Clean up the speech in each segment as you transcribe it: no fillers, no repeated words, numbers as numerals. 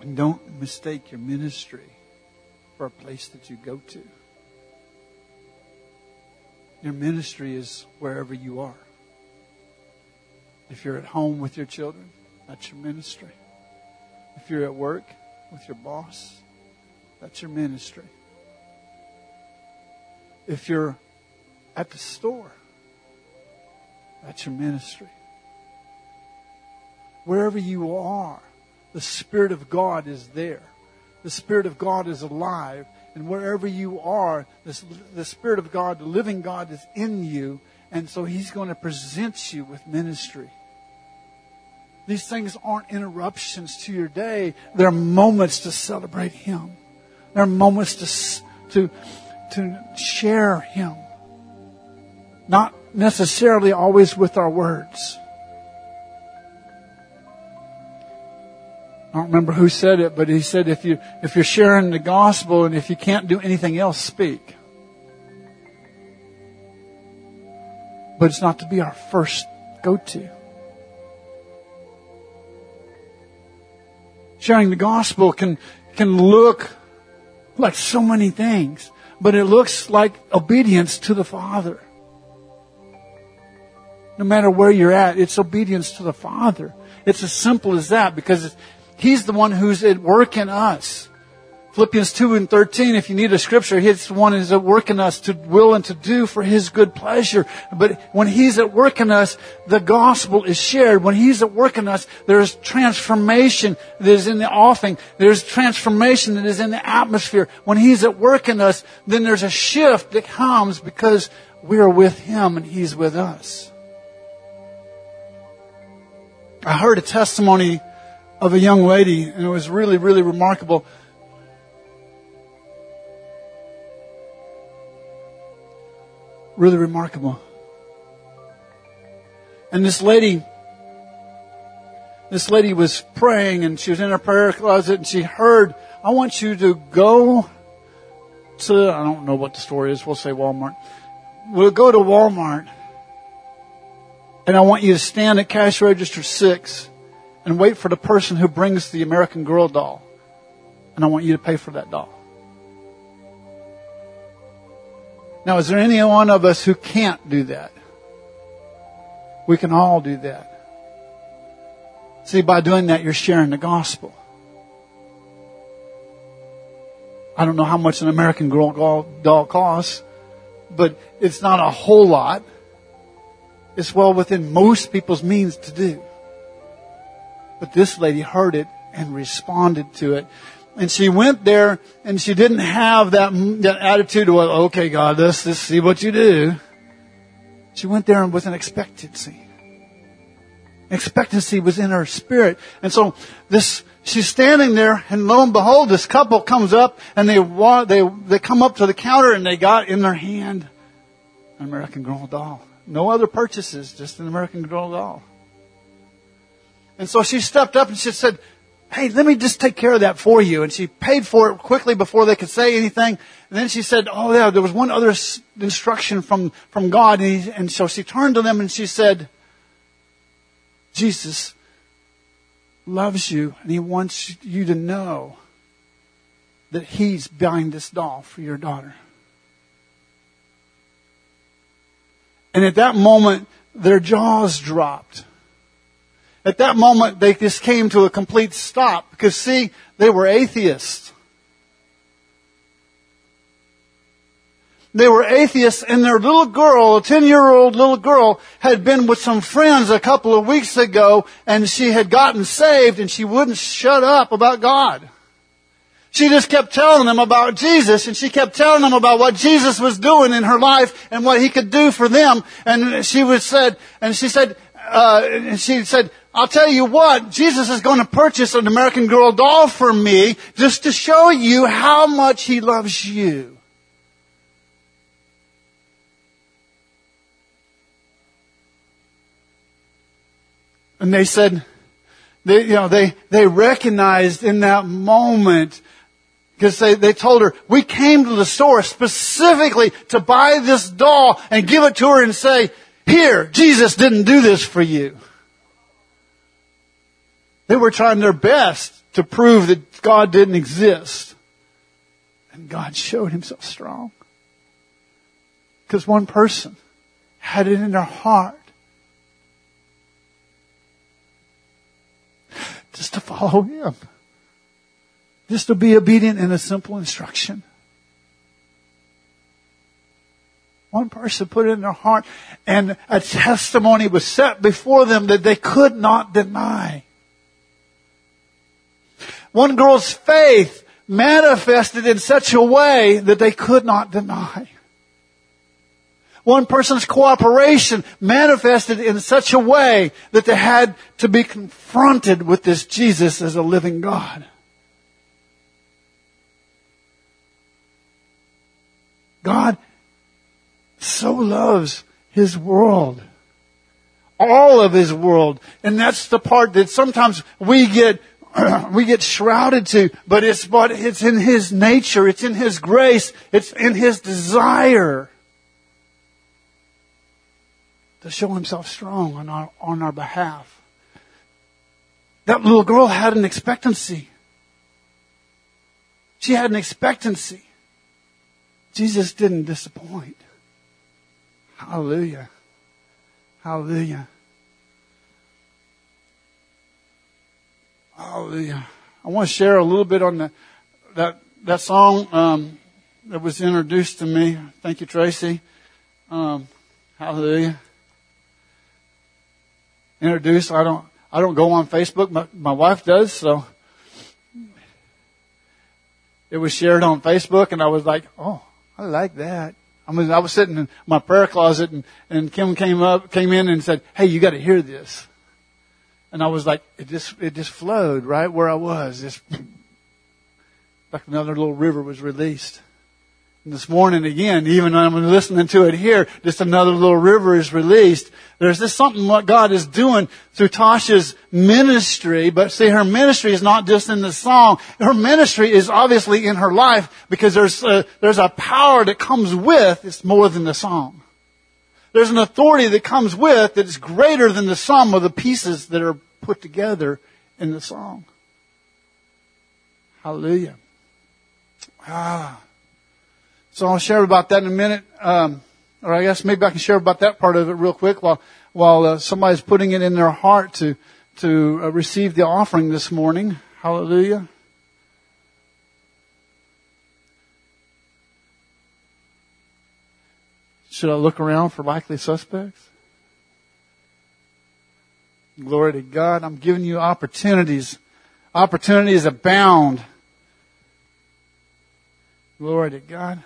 And don't mistake your ministry for a place that you go to. Your ministry is wherever you are. If you're at home with your children, that's your ministry. If you're at work with your boss, that's your ministry. If you're at the store, that's your ministry. Wherever you are, the Spirit of God is there. The Spirit of God is alive. And wherever you are, the Spirit of God, the living God, is in you. And so He's going to present you with ministry. These things aren't interruptions to your day. They're moments to celebrate Him. They're moments to share Him. Not necessarily always with our words. I don't remember who said it, but he said if you're sharing the gospel and if you can't do anything else, speak. But it's not to be our first go-to. Sharing the gospel can look like so many things, but it looks like obedience to the Father. No matter where you're at, it's obedience to the Father. It's as simple as that, because He's the one who's at work in us. Philippians 2:13, if you need a scripture, He's the one who's at work in us to will and to do for His good pleasure. But when He's at work in us, the gospel is shared. When He's at work in us, there's transformation that is in the offing. There's transformation that is in the atmosphere. When He's at work in us, then there's a shift that comes because we're with Him and He's with us. I heard a testimony of a young lady, and it was really, really remarkable. Really remarkable. And this lady was praying, and she was in her prayer closet, and she heard, I want you to go to, I don't know what the store is, we'll say Walmart. We'll go to Walmart, and I want you to stand at cash register 6 and wait for the person who brings the American Girl doll. And I want you to pay for that doll. Now, is there any one of us who can't do that? We can all do that. See, by doing that, you're sharing the gospel. I don't know how much an American Girl doll costs, but it's not a whole lot. It's well within most people's means to do. But this lady heard it and responded to it. And she went there, and she didn't have that attitude of, well, okay, God, let's see what you do. She went there with an expectancy. Expectancy was in her spirit. And so she's standing there, and lo and behold, this couple comes up, and they come up to the counter, and they got in their hand an American Girl doll. No other purchases, just an American Girl doll. And so she stepped up and she said, hey, let me just take care of that for you. And she paid for it quickly before they could say anything. And then she said, oh yeah, there was one other instruction from God. And so she turned to them and she said, Jesus loves you, and He wants you to know that He's buying this doll for your daughter. And at that moment, their jaws dropped. At that moment, they just came to a complete stop. Because, see, they were atheists. They were atheists, and their little girl, a 10-year-old little girl, had been with some friends a couple of weeks ago, and she had gotten saved, and she wouldn't shut up about God. She just kept telling them about Jesus, and she kept telling them about what Jesus was doing in her life and what He could do for them. And she said, I'll tell you what, Jesus is going to purchase an American Girl doll for me just to show you how much He loves you. And they said, they recognized in that moment, because they told her, we came to the store specifically to buy this doll and give it to her and say, here, Jesus didn't do this for you. They were trying their best to prove that God didn't exist. And God showed himself strong. Because one person had it in their heart just to follow him. Just to be obedient in a simple instruction. One person put it in their heart, and a testimony was set before them that they could not deny. One girl's faith manifested in such a way that they could not deny. One person's cooperation manifested in such a way that they had to be confronted with this Jesus as a living God. God so loves His world. All of His world. And that's the part that sometimes we get shrouded to, but it's in His nature, it's in His grace, it's in His desire to show Himself strong on our behalf. That little girl had an expectancy. She had an expectancy. Jesus didn't disappoint. Hallelujah. Hallelujah. Hallelujah. I want to share a little bit on that song that was introduced to me. Thank you, Tracy. Hallelujah. Introduced. I don't go on Facebook. My wife does, so it was shared on Facebook, and I was like, oh, I like that. I was sitting in my prayer closet, and Kim came in and said, hey, you got to hear this. And I was like, it just flowed right where I was. Just like another little river was released. And this morning again, even when I'm listening to it here, just another little river is released. There's just something what God is doing through Tasha's ministry. But see, her ministry is not just in the song. Her ministry is obviously in her life, because there's a power that comes with, it's more than the song. There's an authority that comes with that is greater than the sum of the pieces that are put together in the song. Hallelujah. So I'll share about that in a minute. Or I guess maybe I can share about that part of it real quick while somebody's putting it in their heart to receive the offering this morning. Hallelujah. Should I look around for likely suspects? Glory to God. I'm giving you opportunities. Opportunities abound. Glory to God.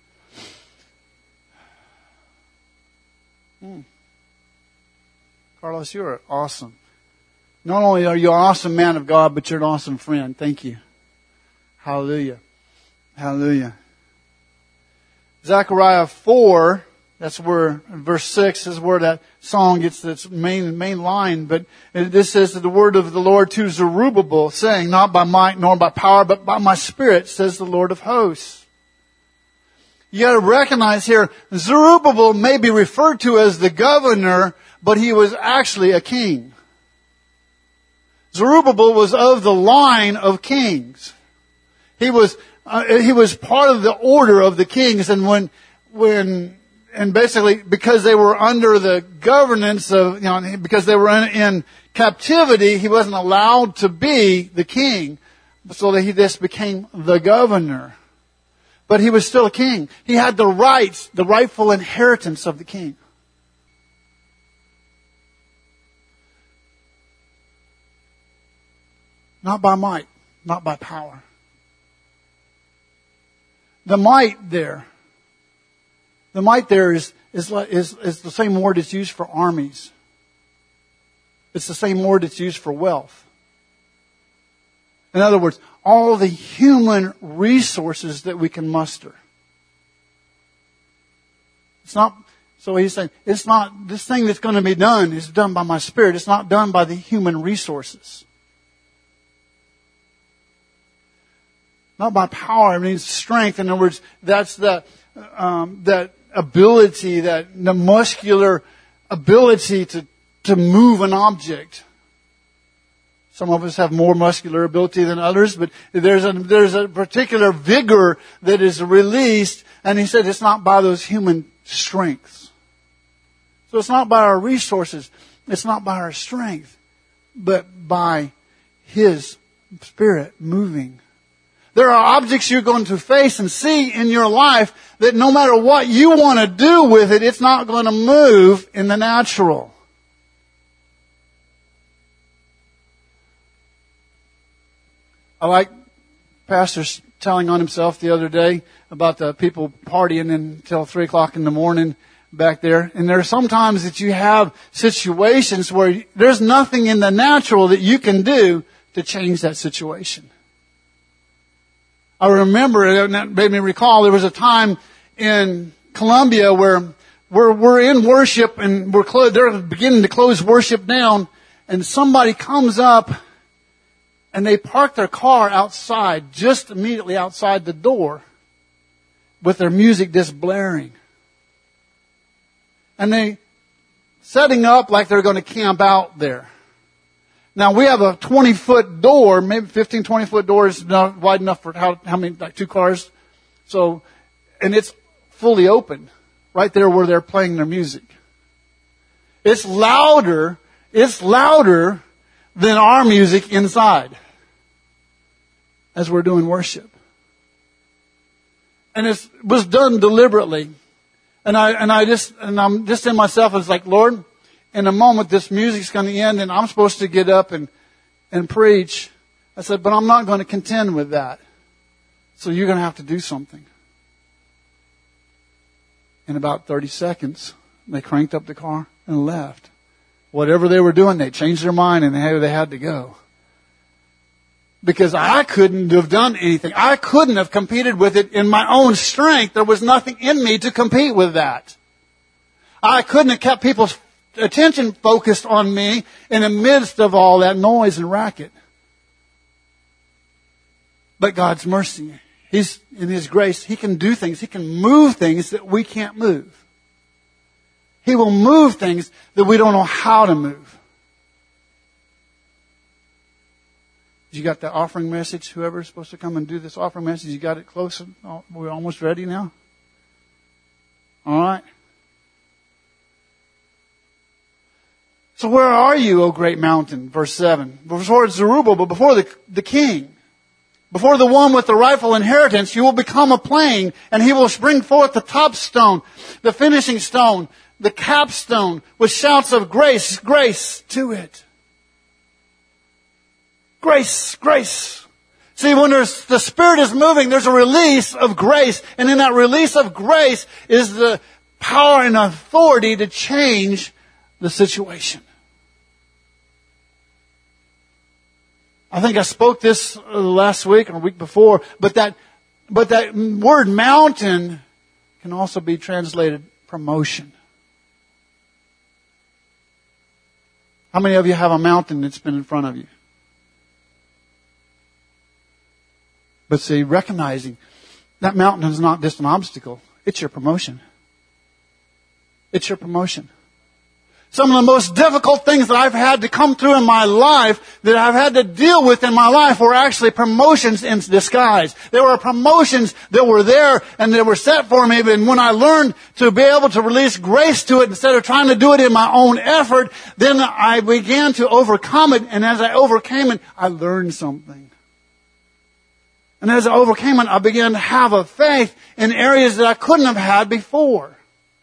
Carlos, you're awesome. Not only are you an awesome man of God, but you're an awesome friend. Thank you. Hallelujah. Hallelujah. Zechariah 4, that's where, verse 6 is where that song gets its main line. But this says that the word of the Lord to Zerubbabel, saying, not by might nor by power, but by my spirit, says the Lord of hosts. You got to recognize here, Zerubbabel may be referred to as the governor, but he was actually a king. Zerubbabel was of the line of kings. He was part of the order of the kings, and and basically because they were under the governance of, because they were in captivity, he wasn't allowed to be the king, so that he just became the governor. But he was still a king. He had the rights, the rightful inheritance of the king. Not by might, not by power. The might there is the same word that's used for armies. It's the same word that's used for wealth. In other words, all the human resources that we can muster. It's not, so he's saying, it's not, this thing that's going to be done is done by my Spirit. It's not done by the human resources. Not by power, it means strength. In other words, that's that ability, the muscular ability to move an object. Some of us have more muscular ability than others, but there's a particular vigor that is released. And he said it's not by those human strengths. So it's not by our resources. It's not by our strength, but by His Spirit moving. There are objects you're going to face and see in your life that no matter what you want to do with it, it's not going to move in the natural. I like Pastor telling on himself the other day about the people partying until 3 o'clock in the morning back there. And there are sometimes that you have situations where there's nothing in the natural that you can do to change that situation. I remember, and that made me recall, there was a time in Colombia where we're in worship and they're beginning to close worship down, and somebody comes up and they park their car outside, just immediately outside the door, with their music just blaring. And they setting up like they're going to camp out there. Now we have a 20-foot door, maybe 15, 20-foot door is not wide enough for how many, like 2 cars. So, and it's fully open right there where they're playing their music. It's louder than our music inside as we're doing worship. And it was done deliberately. And I'm just in myself, it's like, Lord, in a moment this music's going to end and I'm supposed to get up and preach. I said, but I'm not going to contend with that. So you're going to have to do something. In about 30 seconds, they cranked up the car and left. Whatever they were doing, they changed their mind and they had to go. Because I couldn't have done anything. I couldn't have competed with it in my own strength. There was nothing in me to compete with that. I couldn't have kept people's attention focused on me in the midst of all that noise and racket. But God's mercy, He's in His grace, He can do things. He can move things that we can't move. He will move things that we don't know how to move. You got the offering message? Whoever's supposed to come and do this offering message, you got it close? We're almost ready now? All right. So where are you, O great mountain? Verse 7. Before Zerubbabel, before the king, before the one with the rightful inheritance, you will become a plain, and he will bring forth the top stone, the finishing stone, the capstone, with shouts of grace, grace to it. Grace, grace. See, when the Spirit is moving, there's a release of grace. And in that release of grace is the power and authority to change the situation. I think I spoke this last week or a week before, but that word mountain can also be translated promotion. How many of you have a mountain that's been in front of you? But see, recognizing that mountain is not just an obstacle. It's your promotion. It's your promotion. Some of the most difficult things that I've had to come through in my life, that I've had to deal with in my life, were actually promotions in disguise. There were promotions that were there and they were set for me. And when I learned to be able to release grace to it instead of trying to do it in my own effort, then I began to overcome it. And as I overcame it, I learned something. And as I overcame it, I began to have a faith in areas that I couldn't have had before.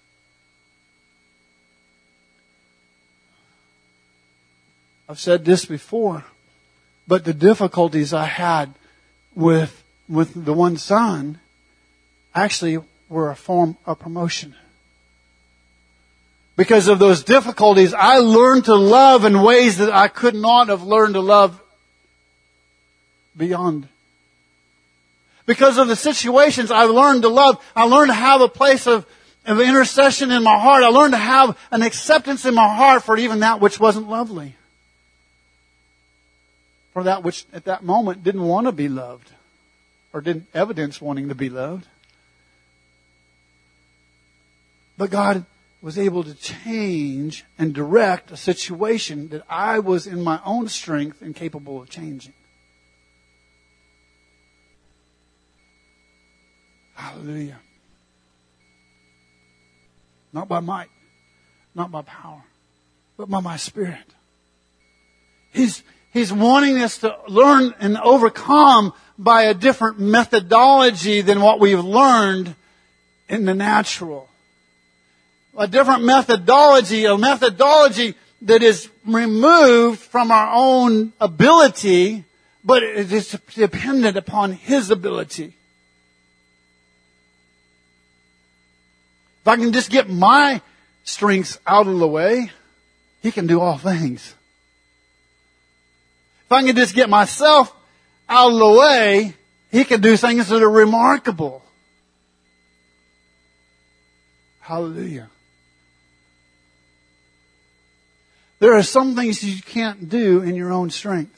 I've said this before, but the difficulties I had with the one son actually were a form of promotion. Because of those difficulties, I learned to love in ways that I could not have learned to love beyond. Because of the situations I learned to love, I learned to have a place of intercession in my heart. I learned to have an acceptance in my heart for even that which wasn't lovely. For that which at that moment didn't want to be loved. Or didn't evidence wanting to be loved. But God was able to change and direct a situation that I was in my own strength incapable of changing. Hallelujah. Not by might, not by power, but by my Spirit. He's wanting us to learn and overcome by a different methodology than what we've learned in the natural. A different methodology, a methodology that is removed from our own ability, but it is dependent upon His ability. If I can just get my strengths out of the way, He can do all things. If I can just get myself out of the way, He can do things that are remarkable. Hallelujah. There are some things you can't do in your own strength.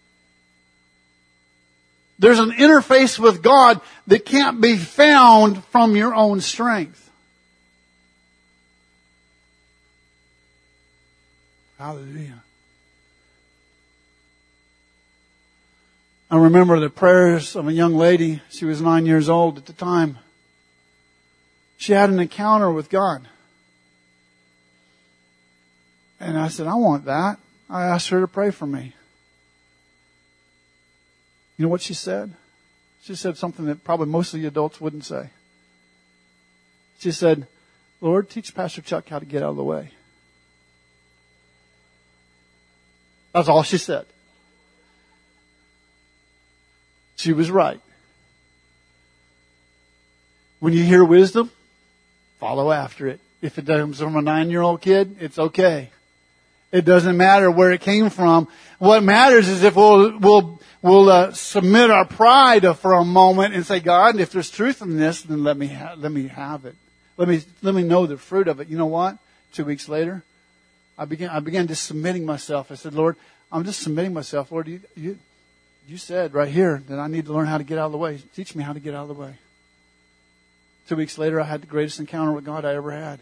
There's an interface with God that can't be found from your own strength. Hallelujah. I remember the prayers of a young lady. She was 9 years old at the time. She had an encounter with God. And I said, I want that. I asked her to pray for me. You know what she said? She said something that probably most of the adults wouldn't say. She said, Lord, teach Pastor Chuck how to get out of the way. That's all she said. She was right. When you hear wisdom, follow after it. If it comes from a 9-year-old kid, it's okay. It doesn't matter where it came from. What matters is if we'll submit our pride for a moment and say, God, if there's truth in this, then let me have it. Let me know the fruit of it. You know what? 2 weeks later, I began just submitting myself. I said, Lord, I'm just submitting myself. Lord, you said right here that I need to learn how to get out of the way. Teach me how to get out of the way. 2 weeks later, I had the greatest encounter with God I ever had.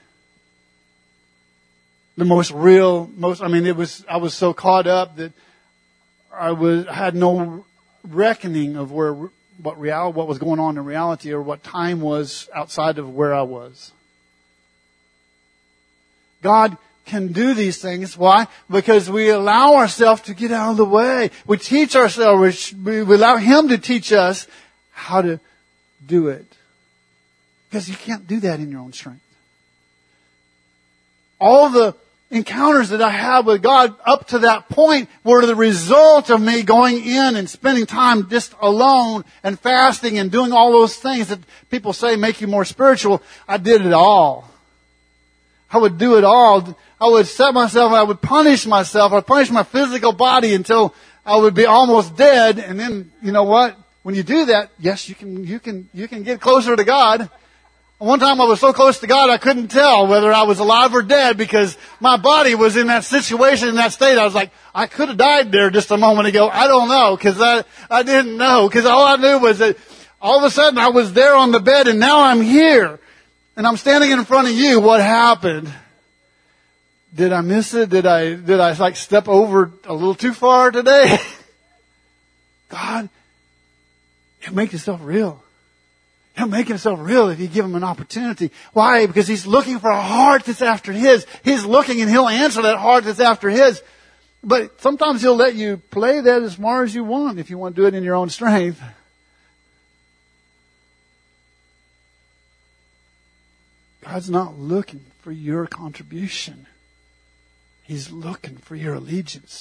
The most real, I was so caught up that I had no reckoning of what was going on in reality or what time was outside of where I was. God can do these things. Why? Because we allow ourselves to get out of the way. We teach ourselves, we allow Him to teach us how to do it. Because you can't do that in your own strength. All the encounters that I had with God up to that point were the result of me going in and spending time just alone and fasting and doing all those things that people say make you more spiritual. I did it all. I would do it all. I would set myself, I would punish myself. I would punish my physical body until I would be almost dead. And then, you know what? When you do that, yes, you can get closer to God. One time I was so close to God I couldn't tell whether I was alive or dead because my body was in that situation, in that state. I was like, I could have died there just a moment ago. I don't know because I didn't know because all I knew was that all of a sudden I was there on the bed and now I'm here and I'm standing in front of you. What happened? Did I miss it? Did I like step over a little too far today? God, He'll make Himself real. He'll make Himself real if you give Him an opportunity. Why? Because He's looking for a heart that's after His. He's looking and He'll answer that heart that's after His. But sometimes He'll let you play that as far as you want if you want to do it in your own strength. God's not looking for your contribution. He's looking for your allegiance.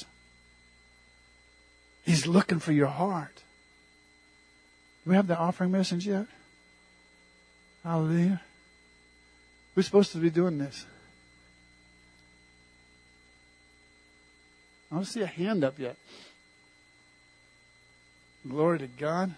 He's looking for your heart. Do we have the offering message yet? Hallelujah. Who's supposed to be doing this? I don't see a hand up yet. Glory to God.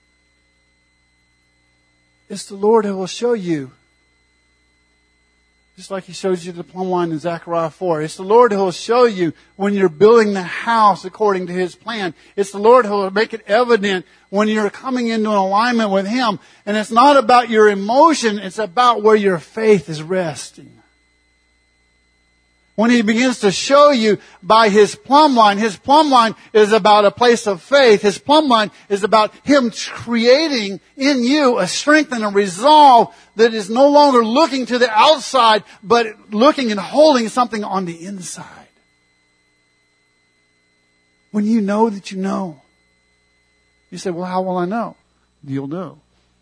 It's the Lord who will show you. Just like He shows you the plumb line in Zechariah 4. It's the Lord who will show you when you're building the house according to His plan. It's the Lord who will make it evident when you're coming into an alignment with Him. And it's not about your emotion, it's about where your faith is resting. When He begins to show you by His plumb line is about a place of faith. His plumb line is about Him creating in you a strength and a resolve that is no longer looking to the outside, but looking and holding something on the inside. When you know that you know. You say, well, how will I know? You'll know.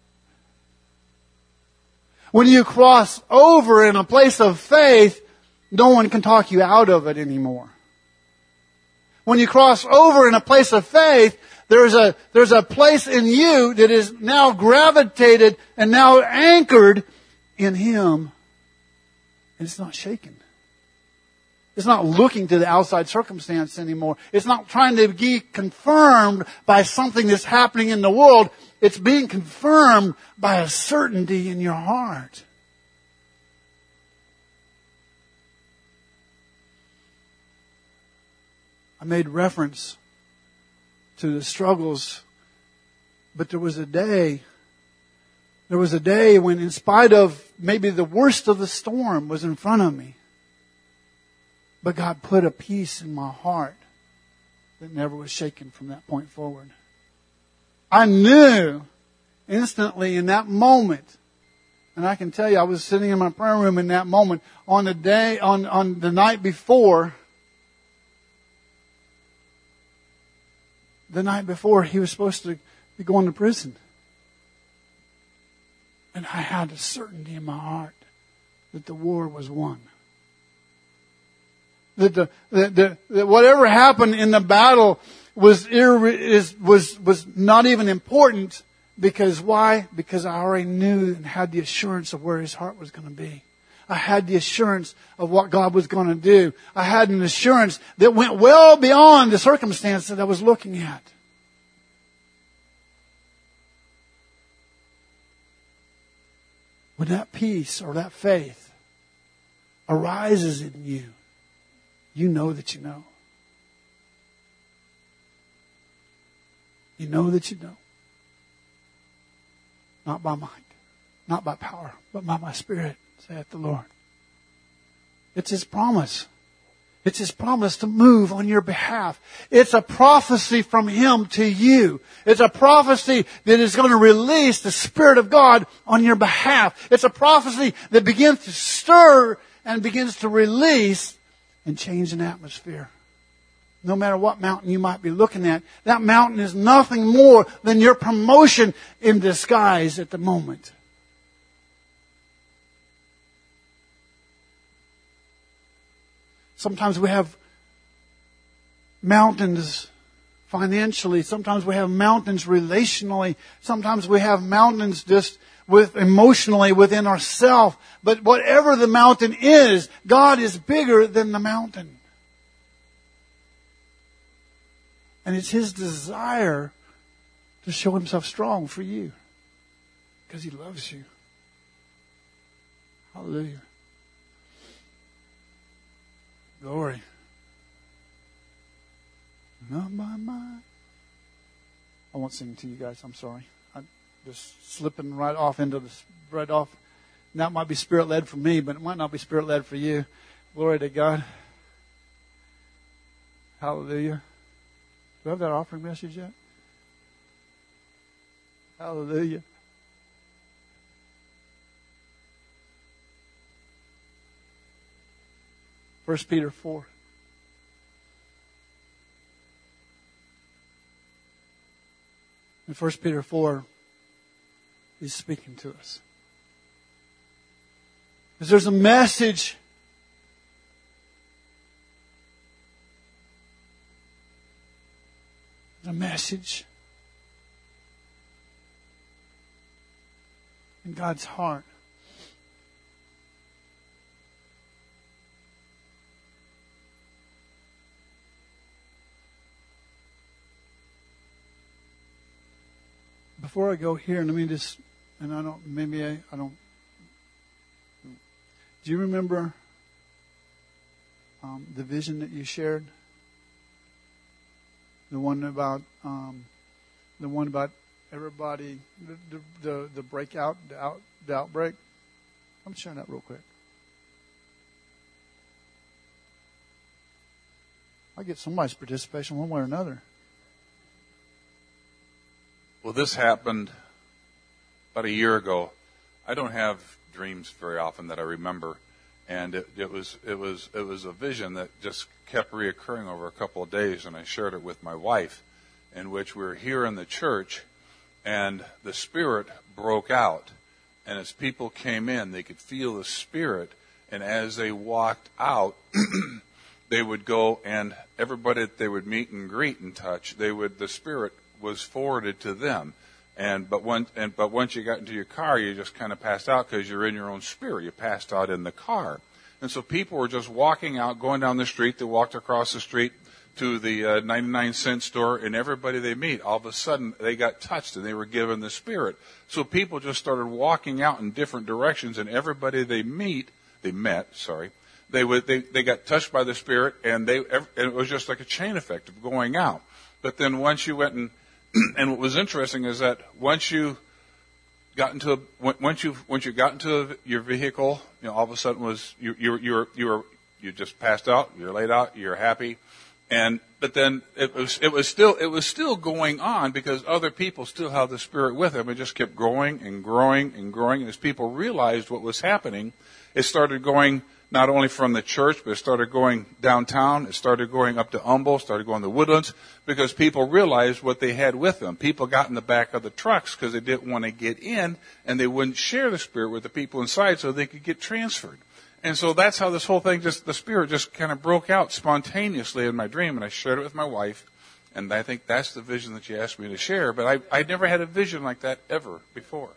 When you cross over in a place of faith, no one can talk you out of it anymore. When you cross over in a place of faith, there's a place in you that is now gravitated and now anchored in Him. And it's not shaken. It's not looking to the outside circumstance anymore. It's not trying to be confirmed by something that's happening in the world. It's being confirmed by a certainty in your heart. I made reference to the struggles, but there was a day when, in spite of maybe the worst of the storm was in front of me, but God put a peace in my heart that never was shaken from that point forward. I knew instantly in that moment, and I can tell you, I was sitting in my prayer room in that moment on the night before. The night before, he was supposed to be going to prison. And I had a certainty in my heart that the war was won. That whatever happened in the battle was not even important. Because why? Because I already knew and had the assurance of where his heart was going to be. I had the assurance of what God was going to do. I had an assurance that went well beyond the circumstance that I was looking at. When that peace or that faith arises in you, you know that you know. You know that you know. Not by might, not by power, but by my Spirit, saith the Lord. It's His promise. It's His promise to move on your behalf. It's a prophecy from Him to you. It's a prophecy that is going to release the Spirit of God on your behalf. It's a prophecy that begins to stir and begins to release and change an atmosphere. No matter what mountain you might be looking at, that mountain is nothing more than your promotion in disguise at the moment. Sometimes we have mountains financially. Sometimes we have mountains relationally. Sometimes we have mountains just emotionally within ourselves. But whatever the mountain is, God is bigger than the mountain. And it's His desire to show Himself strong for you. Because He loves you. Hallelujah. Glory. Not by might. I won't sing to you guys. I'm sorry. I'm just slipping right off into this. Right off. And that might be Spirit-led for me, but it might not be Spirit-led for you. Glory to God. Hallelujah. Do I have that offering message yet? Hallelujah. First Peter 4. In 1 Peter 4, He's speaking to us. Because there's a message in God's heart. Before I go here, let me just, and I don't, Do you remember the vision that you shared? The one about everybody, the breakout, the outbreak. I'm sharing that real quick. I get somebody's participation one way or another. Well, this happened about a year ago. I don't have dreams very often that I remember, and it was a vision that just kept reoccurring over a couple of days, and I shared it with my wife, in which we were here in the church, and the Spirit broke out, and as people came in, they could feel the Spirit, and as they walked out, they would go, and everybody that they would meet and greet and touch, the Spirit was forwarded to them. But once you got into your car, you just kind of passed out because you're in your own spirit. You passed out in the car. And so people were just walking out, going down the street. They walked across the street to the 99-cent store, and everybody they meet, all of a sudden, they got touched and they were given the Spirit. So people just started walking out in different directions, and everybody they met, they got touched by the Spirit, and it was just like a chain effect of going out. But then once you went and what was interesting is that once you got into your vehicle, all of a sudden you just passed out, you're laid out, you're happy, but then it was still going on because other people still had the Spirit with them. It just kept growing and growing and growing, and as people realized what was happening, it started going not only from the church, but it started going downtown. It started going up to Humboldt, started going to Woodlands, because people realized what they had with them. People got in the back of the trucks because they didn't want to get in, and they wouldn't share the Spirit with the people inside so they could get transferred. And so that's how this whole thing, the Spirit just kind of broke out spontaneously in my dream, and I shared it with my wife, and I think that's the vision that you asked me to share, but I'd never had a vision like that ever before.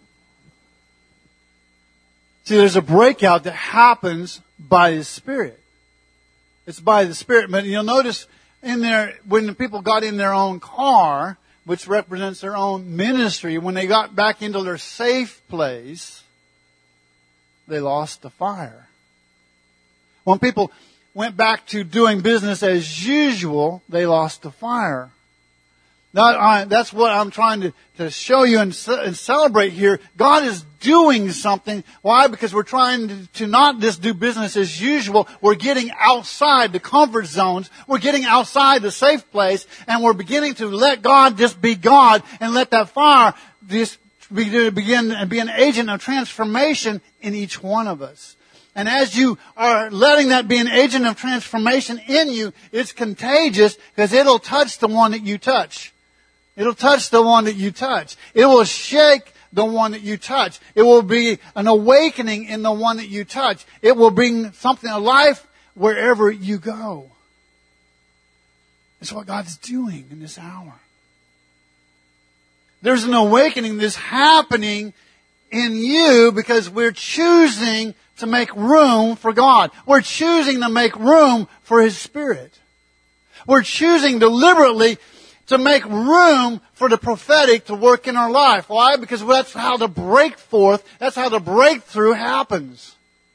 See, there's a breakout that happens by the Spirit. It's by the Spirit. But you'll notice when the people got in their own car, which represents their own ministry, when they got back into their safe place, they lost the fire. When people went back to doing business as usual, they lost the fire. That's what I'm trying to show you and celebrate here. God is doing something. Why? Because we're trying to not just do business as usual. We're getting outside the comfort zones. We're getting outside the safe place. And we're beginning to let God just be God and let that fire just begin and be an agent of transformation in each one of us. And as you are letting that be an agent of transformation in you, it's contagious because it'll touch the one that you touch. It'll touch the one that you touch. It will shake the one that you touch. It will be an awakening in the one that you touch. It will bring something of life wherever you go. It's what God's doing in this hour. There's an awakening that's happening in you because we're choosing to make room for God. We're choosing to make room for His Spirit. We're choosing deliberately to make room for the prophetic to work in our life. Why? Because that's how the that's how the breakthrough happens.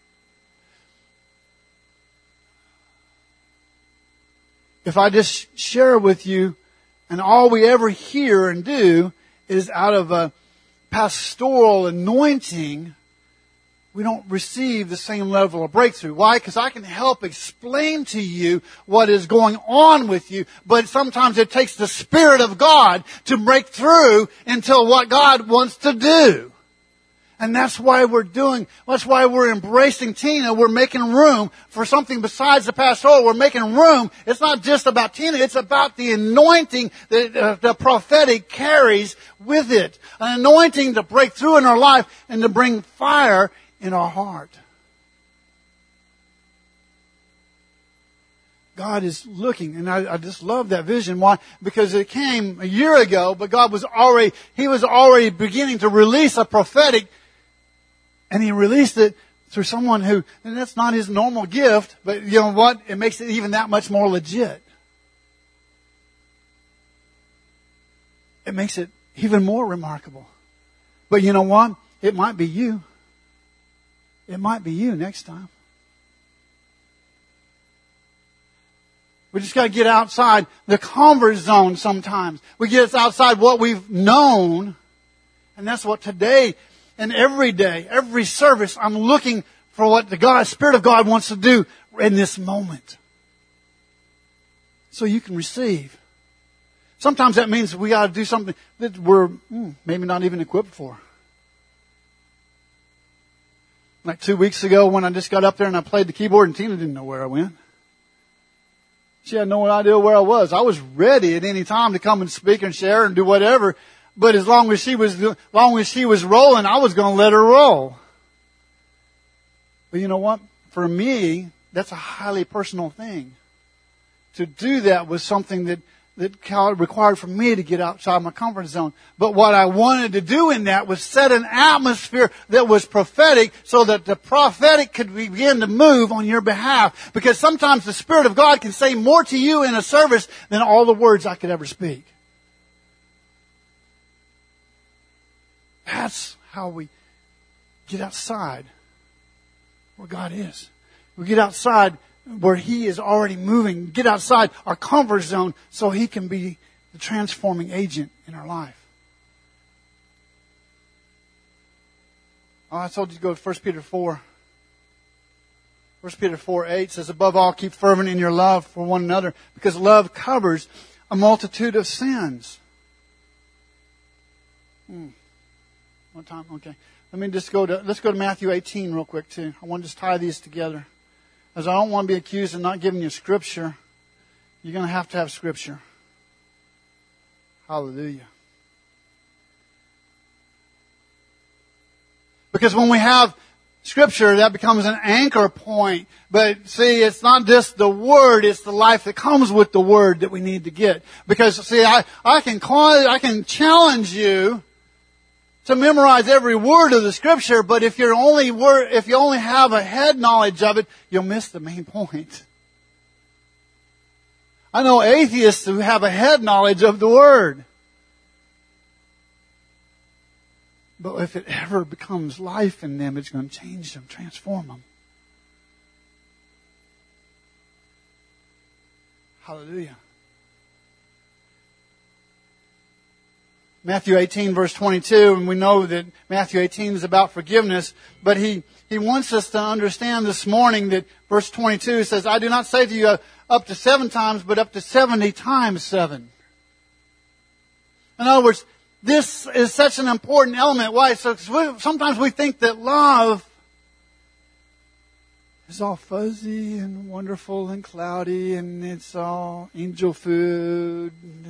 If I just share with you, and all we ever hear and do is out of a pastoral anointing, we don't receive the same level of breakthrough. Why? Because I can help explain to you what is going on with you, but sometimes it takes the Spirit of God to break through into what God wants to do. And that's why we're embracing Tina. We're making room for something besides the pastoral. We're making room. It's not just about Tina. It's about the anointing that the prophetic carries with it. An anointing to break through in our life and to bring fire in our heart. God is looking, and I just love that vision. Why? Because it came a year ago, but He was already beginning to release a prophetic, and He released it through someone and that's not His normal gift, but you know what? It makes it even that much more legit. It makes it even more remarkable. But you know what? It might be you. It might be you next time. We just got to get outside the comfort zone sometimes. We get outside what we've known. And that's what today and every day, every service, I'm looking for what the Spirit of God wants to do in this moment. So you can receive. Sometimes that means we got to do something that we're maybe not even equipped for. Like 2 weeks ago when I just got up there and I played the keyboard and Tina didn't know where I went. She had no idea where I was. I was ready at any time to come and speak and share and do whatever. But as long as she was rolling, I was going to let her roll. But you know what? For me, that's a highly personal thing. To do that was something that required for me to get outside my comfort zone. But what I wanted to do in that was set an atmosphere that was prophetic so that the prophetic could begin to move on your behalf. Because sometimes the Spirit of God can say more to you in a service than all the words I could ever speak. That's how we get outside where God is. We get outside where He is already moving. Get outside our comfort zone so He can be the transforming agent in our life. Oh, I told you to go to 1 Peter 4. 1 Peter 4:8 says, above all, keep fervent in your love for one another, because love covers a multitude of sins. One time, okay. Let's go to Matthew 18 real quick too. I want to just tie these together. As I don't want to be accused of not giving you Scripture, you're going to have Scripture. Hallelujah. Because when we have Scripture, that becomes an anchor point. But see, it's not just the Word, it's the life that comes with the Word that we need to get. Because see, I can challenge you to memorize every word of the Scripture, but if you only have a head knowledge of it, you'll miss the main point. I know atheists who have a head knowledge of the Word. But if it ever becomes life in them, it's going to change them, transform them. Hallelujah. Matthew 18 verse 22, and we know that Matthew 18 is about forgiveness, but he wants us to understand this morning that verse 22 says, I do not say to you up to 7 times, but up to 70 times 7. In other words, this is such an important element. Why? So sometimes we think that love is all fuzzy and wonderful and cloudy and it's all angel food.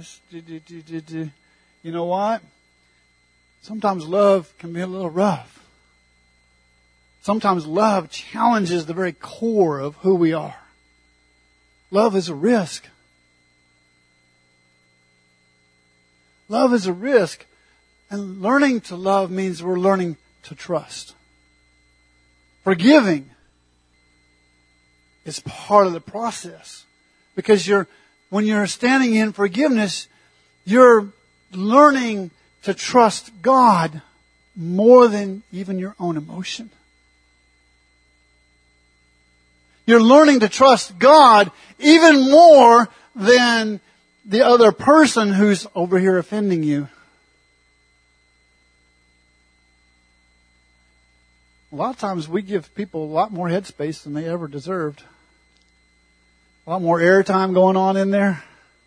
You know what? Sometimes love can be a little rough. Sometimes love challenges the very core of who we are. Love is a risk. Love is a risk. And learning to love means we're learning to trust. Forgiving is part of the process. Because when you're standing in forgiveness, you're learning to trust God more than even your own emotion. You're learning to trust God even more than the other person who's over here offending you. A lot of times we give people a lot more headspace than they ever deserved. A lot more airtime going on in there.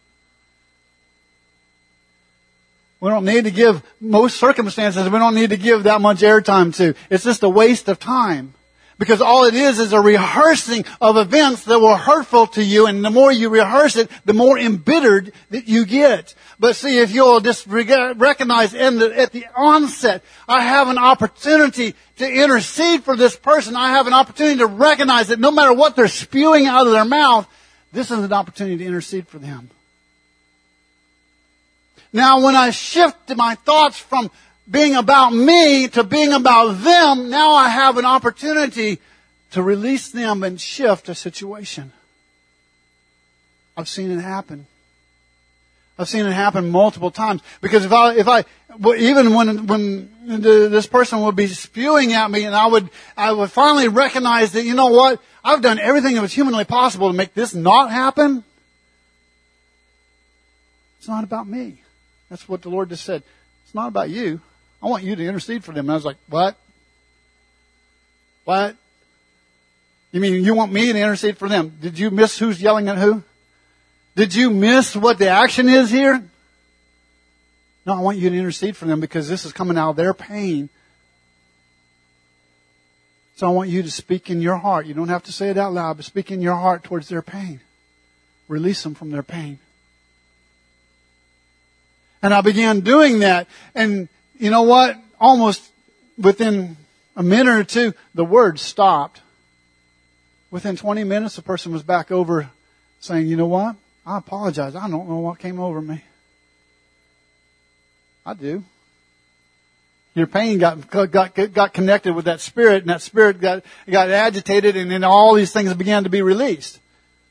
We don't need to give, most circumstances, we don't need to give that much airtime to. It's just a waste of time. Because all it is a rehearsing of events that were hurtful to you, and the more you rehearse it, the more embittered that you get. But see, if you'll just recognize at the onset, I have an opportunity to intercede for this person. I have an opportunity to recognize that no matter what they're spewing out of their mouth, this is an opportunity to intercede for them. Now, when I shift my thoughts from being about me to being about them, now I have an opportunity to release them and shift a situation. I've seen it happen. I've seen it happen multiple times. Because even when this person would be spewing at me, and I would finally recognize that, you know what? I've done everything that was humanly possible to make this not happen. It's not about me. That's what the Lord just said. It's not about you. I want you to intercede for them. And I was like, what? What? You mean you want me to intercede for them? Did you miss who's yelling at who? Did you miss what the action is here? No, I want you to intercede for them because this is coming out of their pain. So I want you to speak in your heart. You don't have to say it out loud, but speak in your heart towards their pain. Release them from their pain. And I began doing that. And you know what? Almost within a minute or two, the word stopped. Within 20 minutes, the person was back over saying, you know what? I apologize. I don't know what came over me. I do. Your pain got connected with that spirit, and that spirit got agitated, and then all these things began to be released.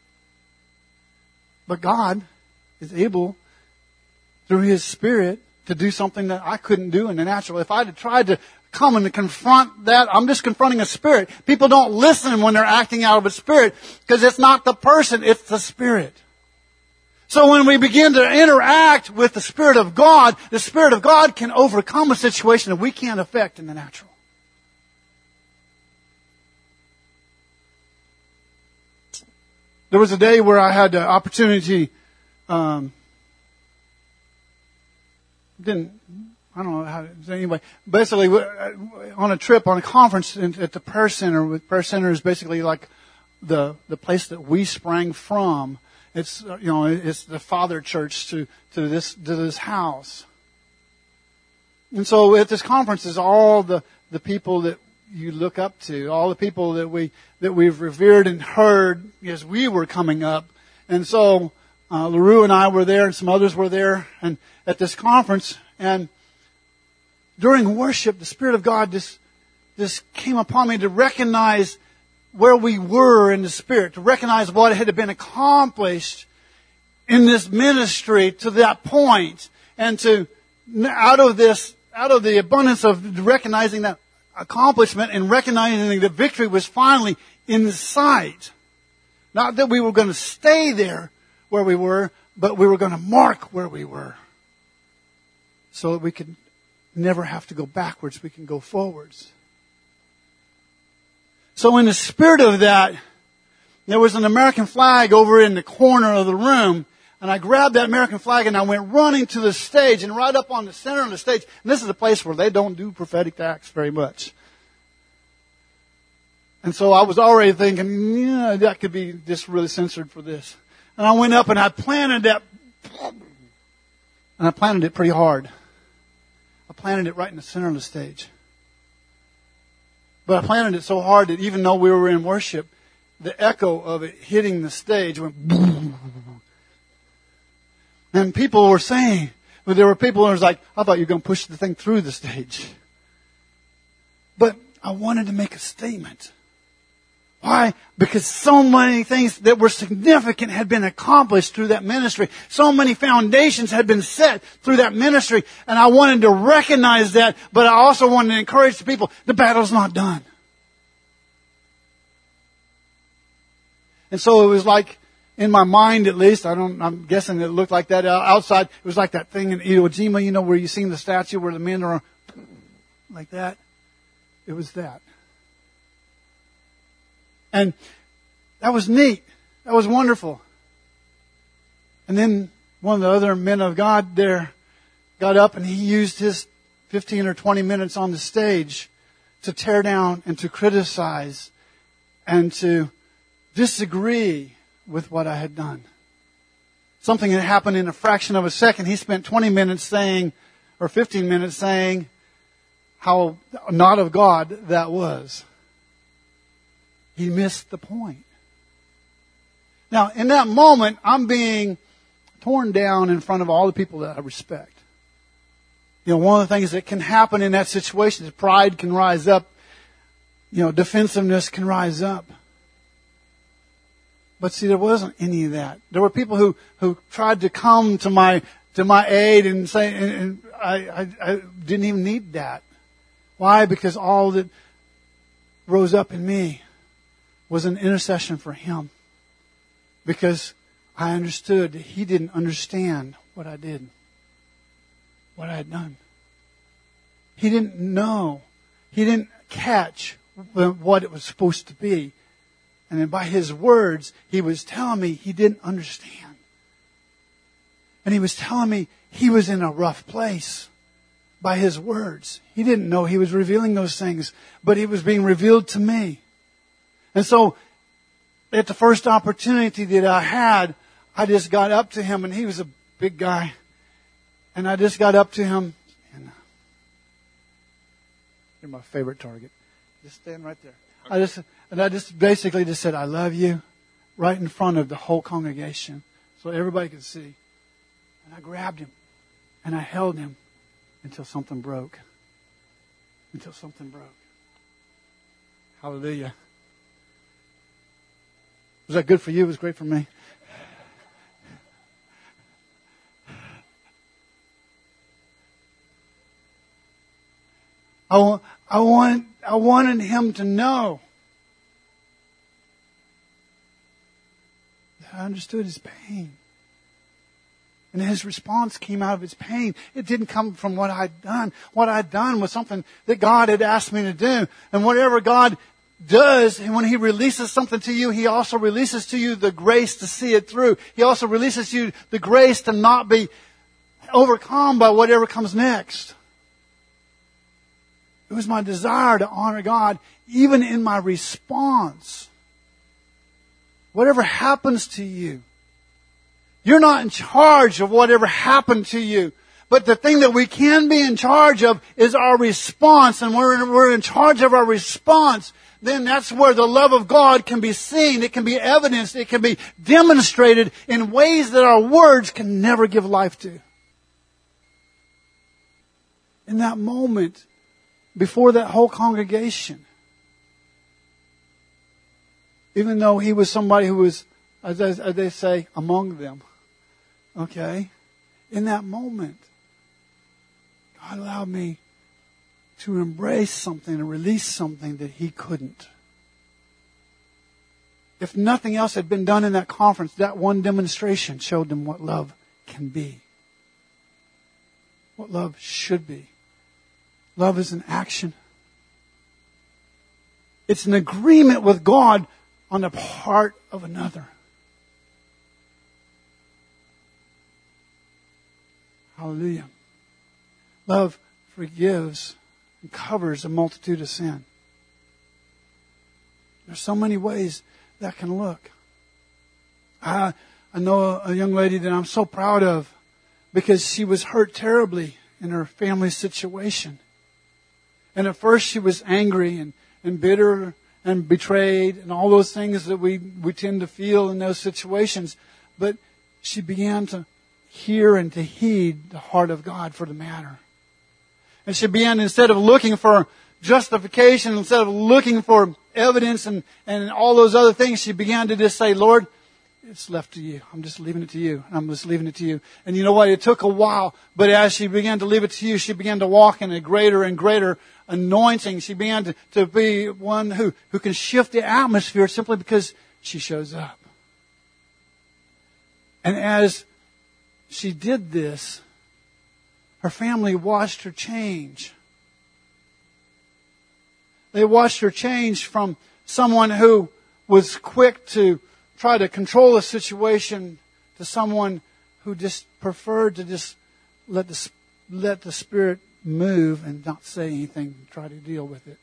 But God is able, through His Spirit, to do something that I couldn't do in the natural. If I had tried to come and to confront that, I'm just confronting a spirit. People don't listen when they're acting out of a spirit, because it's not the person, it's the spirit. So when we begin to interact with the Spirit of God can overcome a situation that we can't affect in the natural. There was a day where I had the opportunity, I don't know how to, anyway, basically on a trip, on a conference at the Prayer Center. Prayer Center is basically like the place that we sprang from. It's, it's the father church to this house. And so at this conference is all the people that you look up to, all the people that we've revered and heard as we were coming up. And so, LaRue and I were there and some others were there and at this conference, and during worship, the Spirit of God just came upon me to recognize where we were in the Spirit, to recognize what had been accomplished in this ministry to that point, and to, out of the abundance of recognizing that accomplishment and recognizing that victory was finally in sight. Not that we were going to stay there where we were, but we were going to mark where we were. So that we could never have to go backwards, we can go forwards. So in the spirit of that, there was an American flag over in the corner of the room, and I grabbed that American flag and I went running to the stage, and right up on the center of the stage, and this is a place where they don't do prophetic acts very much. And so I was already thinking, yeah, that could be just really censored for this. And I went up and I planted that, and I planted it pretty hard. I planted it right in the center of the stage. But I planted it so hard that even though we were in worship, the echo of it hitting the stage went boom. And people were saying, but there were people who was like, I thought you were going to push the thing through the stage. But I wanted to make a statement. Why? Because so many things that were significant had been accomplished through that ministry. So many foundations had been set through that ministry. And I wanted to recognize that, but I also wanted to encourage the people, the battle's not done. And so it was like, in my mind at least, I'm guessing it looked like that outside. It was like that thing in Iwo Jima, where you seen the statue where the men are like that. It was that. And that was neat. That was wonderful. And then one of the other men of God there got up and he used his 15 or 20 minutes on the stage to tear down and to criticize and to disagree with what I had done. Something that happened in a fraction of a second. He spent 20 minutes saying, or 15 minutes saying, how not of God that was. He missed the point. Now, in that moment, I'm being torn down in front of all the people that I respect. One of the things that can happen in that situation is pride can rise up. Defensiveness can rise up. But see, there wasn't any of that. There were people who tried to come to my aid and say, and I didn't even need that. Why? Because all that rose up in me was an intercession for him. Because I understood that he didn't understand what I did, what I had done. He didn't know. He didn't catch what it was supposed to be. And then by his words, he was telling me he didn't understand. And he was telling me he was in a rough place by his words. He didn't know he was revealing those things, but it was being revealed to me. And so, at the first opportunity that I had, I just got up to him, and he was a big guy. And I just got up to him, and you're my favorite target. Just stand right there. I just basically just said, I love you, right in front of the whole congregation, so everybody could see. And I grabbed him, and I held him until something broke. Until something broke. Hallelujah. Was that good for you? It was great for me. I wanted him to know that I understood his pain. And his response came out of his pain. It didn't come from what I'd done. What I'd done was something that God had asked me to do. And whatever God does, and when He releases something to you, He also releases to you the grace to see it through. He also releases you the grace to not be overcome by whatever comes next. It was my desire to honor God even in my response. Whatever happens to you, you're not in charge of whatever happened to you. But the thing that we can be in charge of is our response. And we're in charge of our response. Then that's where the love of God can be seen. It can be evidenced. It can be demonstrated in ways that our words can never give life to. In that moment, before that whole congregation, even though he was somebody who was, as they say, among them, okay, in that moment, God allowed me to embrace something and release something that he couldn't. If nothing else had been done in that conference, that one demonstration showed them what love can be. What love should be. Love is an action. It's an agreement with God on the part of another. Hallelujah. Love forgives and covers a multitude of sin. There's so many ways that can look. I know a young lady that I'm so proud of because she was hurt terribly in her family situation. And at first she was angry and bitter and betrayed and all those things that we tend to feel in those situations. But she began to hear and to heed the heart of God for the matter. And she began, instead of looking for justification, instead of looking for evidence and all those other things, she began to just say, Lord, it's left to you. I'm just leaving it to you. I'm just leaving it to you. And you know what? It took a while, but as she began to leave it to you, she began to walk in a greater and greater anointing. She began to be one who can shift the atmosphere simply because she shows up. And as she did this, her family watched her change. They watched her change from someone who was quick to try to control a situation to someone who just preferred to just let the Spirit move and not say anything, try to deal with it.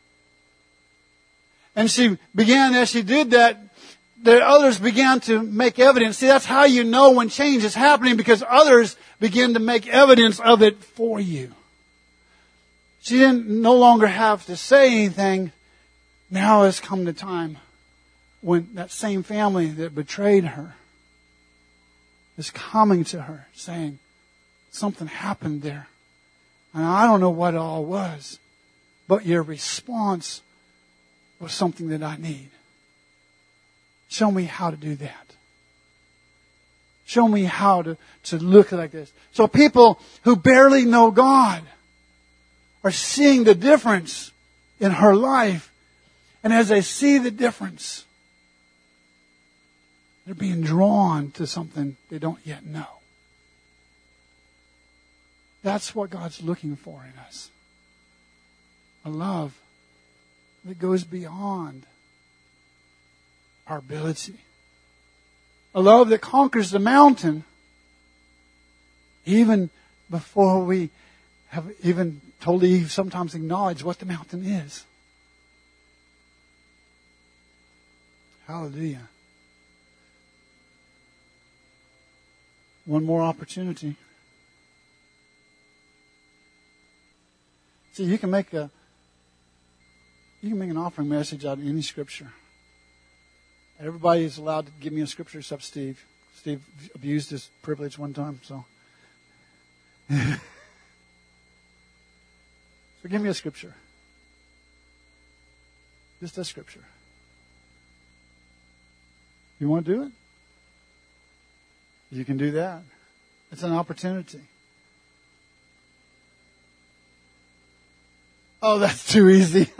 And she began, as she did that, the others began to make evidence. See, that's how you know when change is happening, because others begin to make evidence of it for you. She didn't no longer have to say anything. Now has come the time when that same family that betrayed her is coming to her saying, something happened there. And I don't know what it all was, but your response was something that I need. Show me how to do that. Show me how to look like this. So people who barely know God are seeing the difference in her life. And as they see the difference, they're being drawn to something they don't yet know. That's what God's looking for in us. A love that goes beyond our ability. A love that conquers the mountain even before we have even totally sometimes acknowledged what the mountain is. Hallelujah. One more opportunity. See, you can make an offering message out of any scripture. Everybody is allowed to give me a scripture except Steve. Steve abused his privilege one time, so. So give me a scripture. Just a scripture. You want to do it? You can do that. It's an opportunity. Oh, that's too easy.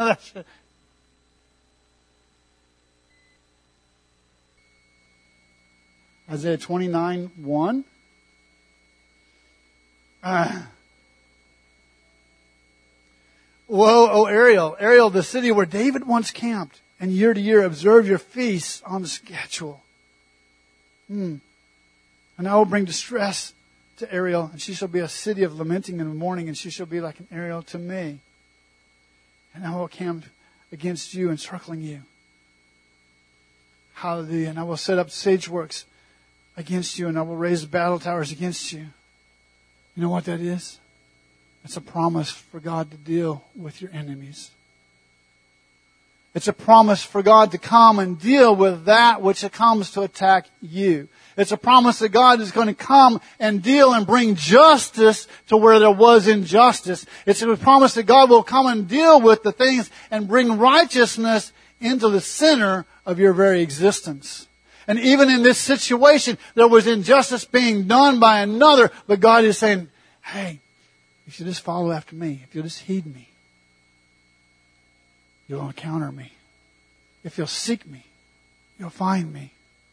Isaiah 29:1. Woe, O Ariel, the city where David once camped, and year to year observe your feasts on the schedule. And I will bring distress to Ariel, and she shall be a city of lamenting and mourning, and she shall be like an Ariel to me. And I will camp against you, encircling you. Hallelujah. And I will set up siege works against you, and I will raise battle towers against you. You know what that is? It's a promise for God to deal with your enemies. It's a promise for God to come and deal with that which comes to attack you. It's a promise that God is going to come and deal and bring justice to where there was injustice. It's a promise that God will come and deal with the things and bring righteousness into the center of your very existence. And even in this situation, there was injustice being done by another, but God is saying, hey, if you just follow after me, if you'll just heed me, you'll encounter me. If you'll seek me, you'll find me.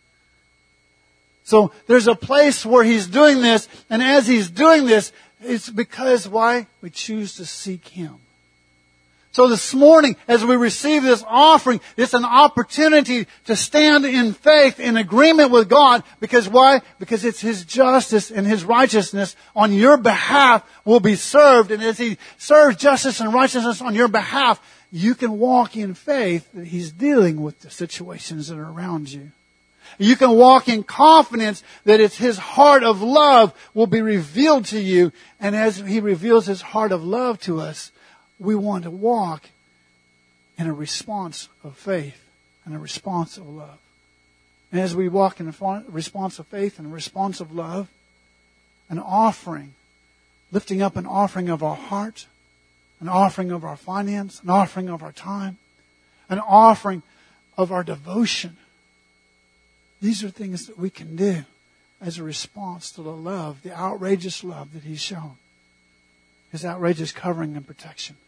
So there's a place where He's doing this, and as He's doing this, it's because why? We choose to seek Him. So this morning, as we receive this offering, it's an opportunity to stand in faith, in agreement with God. Because why? Because it's His justice and His righteousness on your behalf will be served. And as He serves justice and righteousness on your behalf, you can walk in faith that He's dealing with the situations that are around you. You can walk in confidence that it's His heart of love will be revealed to you. And as He reveals His heart of love to us, we want to walk in a response of faith and a response of love. And as we walk in a response of faith and a response of love, an offering, lifting up an offering of our heart, an offering of our finance, an offering of our time, an offering of our devotion. These are things that we can do as a response to the love, the outrageous love that He's shown. His outrageous covering and protection.